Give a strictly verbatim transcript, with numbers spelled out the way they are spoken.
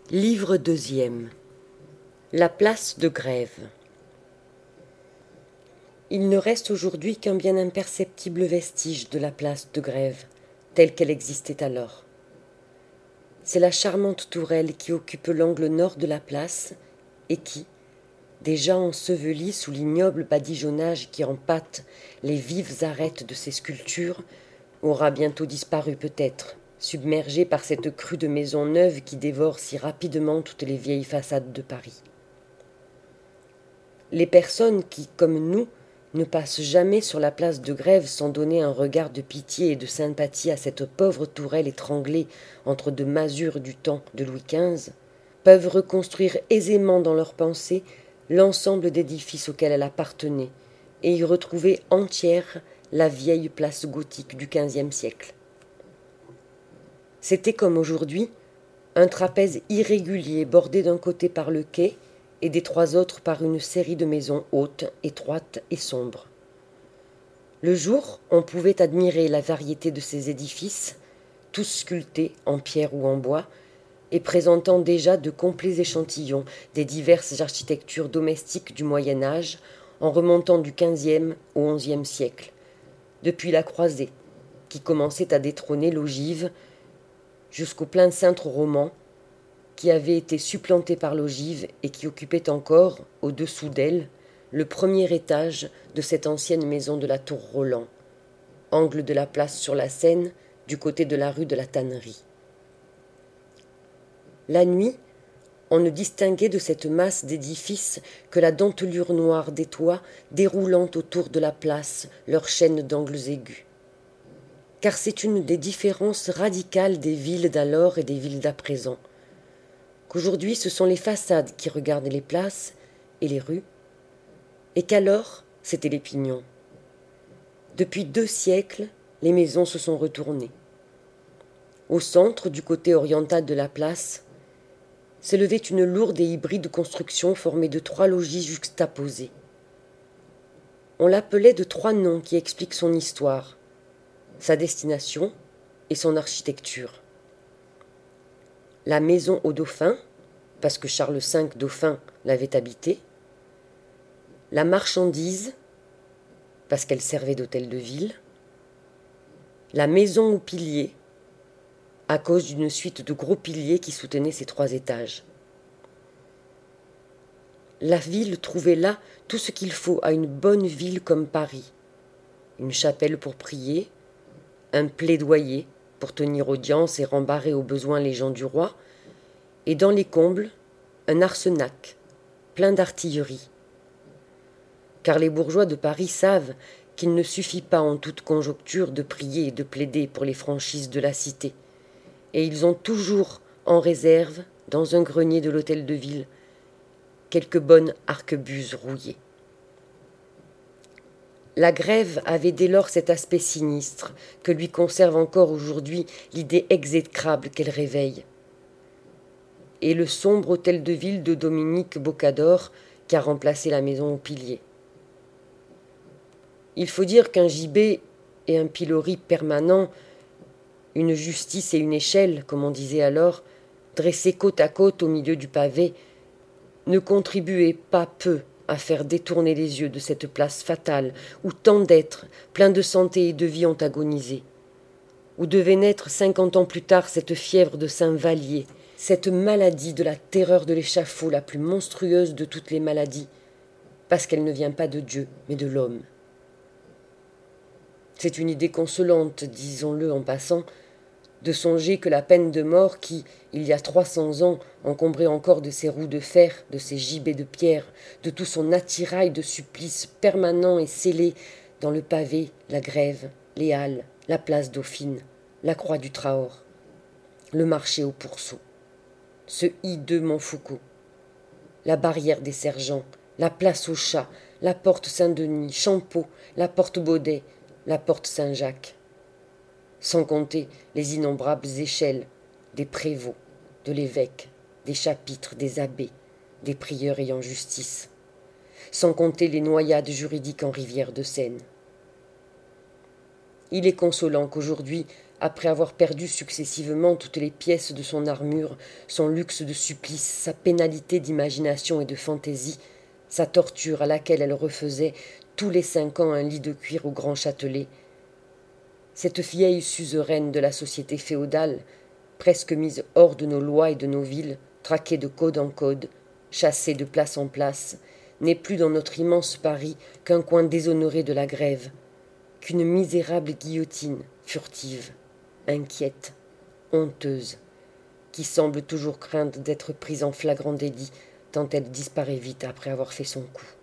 Livre deuxième. La place de Grève. Il ne reste aujourd'hui qu'un bien imperceptible vestige de la place de Grève, telle qu'elle existait alors. C'est la charmante tourelle qui occupe l'angle nord de la place et qui, déjà ensevelie sous l'ignoble badigeonnage qui empâte les vives arêtes de ses sculptures, aura bientôt disparu peut-être, submergée par cette crue de maisons neuves qui dévore si rapidement toutes les vieilles façades de Paris. Les personnes qui, comme nous, ne passent jamais sur la place de Grève sans donner un regard de pitié et de sympathie à cette pauvre tourelle étranglée entre deux masures du temps de Louis quinze, peuvent reconstruire aisément dans leur pensée l'ensemble d'édifices auxquels elle appartenait et y retrouver entière la vieille place gothique du quinzième siècle. C'était comme aujourd'hui un trapèze irrégulier bordé d'un côté par le quai et des trois autres par une série de maisons hautes, étroites et sombres. Le jour, on pouvait admirer la variété de ces édifices, tous sculptés en pierre ou en bois, et présentant déjà de complets échantillons des diverses architectures domestiques du Moyen Âge, en remontant du quinzième au onzième siècle, depuis la croisée, qui commençait à détrôner l'ogive, jusqu'au plein cintre roman, qui avait été supplanté par l'ogive et qui occupait encore, au-dessous d'elle, le premier étage de cette ancienne maison de la Tour Roland, angle de la place sur la Seine, du côté de la rue de la Tannerie. La nuit, on ne distinguait de cette masse d'édifices que la dentelure noire des toits déroulant autour de la place leurs chaînes d'angles aigus. Car c'est une des différences radicales des villes d'alors et des villes d'à présent, qu'aujourd'hui ce sont les façades qui regardent les places et les rues, et qu'alors c'était les pignons. Depuis deux siècles, les maisons se sont retournées. Au centre, du côté oriental de la place, s'élevait une lourde et hybride construction formée de trois logis juxtaposés. On l'appelait de trois noms qui expliquent son histoire, sa destination et son architecture. La maison au Dauphin, parce que Charles cinq Dauphin l'avait habitée. La marchandise, parce qu'elle servait d'hôtel de ville. La maison aux piliers, à cause d'une suite de gros piliers qui soutenaient ces trois étages. La ville trouvait là tout ce qu'il faut à une bonne ville comme Paris. Une chapelle pour prier, un plaidoyer pour tenir audience et rembarrer au besoin les gens du roi, et dans les combles, un arsenac, plein d'artillerie. Car les bourgeois de Paris savent qu'il ne suffit pas en toute conjoncture de prier et de plaider pour les franchises de la cité, et ils ont toujours en réserve, dans un grenier de l'hôtel de ville, quelques bonnes arquebuses rouillées. La Grève avait dès lors cet aspect sinistre que lui conserve encore aujourd'hui l'idée exécrable qu'elle réveille. Et le sombre hôtel de ville de Dominique Bocador qui a remplacé la maison aux piliers. Il faut dire qu'un gibet et un pilori permanent, une justice et une échelle, comme on disait alors, dressés côte à côte au milieu du pavé, ne contribuaient pas peu à faire détourner les yeux de cette place fatale où tant d'êtres, pleins de santé et de vie, ont agonisé, où devait naître cinquante ans plus tard cette fièvre de Saint-Vallier, cette maladie de la terreur de l'échafaud, la plus monstrueuse de toutes les maladies, parce qu'elle ne vient pas de Dieu, mais de l'homme. C'est une idée consolante, disons-le en passant, de songer que la peine de mort qui, il y a trois cents ans, encombrait encore de ses roues de fer, de ses gibets de pierre, de tout son attirail de supplices permanents et scellés dans le pavé, la Grève, les Halles, la place Dauphine, la croix du Trahor, le marché aux pourceaux, ce hideux Montfoucault, la barrière des sergents, la place aux chats, la porte Saint-Denis, Champeau, la porte Baudet, la porte Saint-Jacques, sans compter les innombrables échelles des prévôts, de l'évêque, des chapitres, des abbés, des prieurs ayant justice, sans compter les noyades juridiques en rivière de Seine. Il est consolant qu'aujourd'hui, après avoir perdu successivement toutes les pièces de son armure, son luxe de supplice, sa pénalité d'imagination et de fantaisie, sa torture à laquelle elle refaisait tous les cinq ans un lit de cuir au Grand Châtelet. Cette vieille suzeraine de la société féodale, presque mise hors de nos lois et de nos villes, traquée de code en code, chassée de place en place, n'est plus dans notre immense Paris qu'un coin déshonoré de la grève, qu'une misérable guillotine furtive, inquiète, honteuse, qui semble toujours craindre d'être prise en flagrant délit tant elle disparaît vite après avoir fait son coup.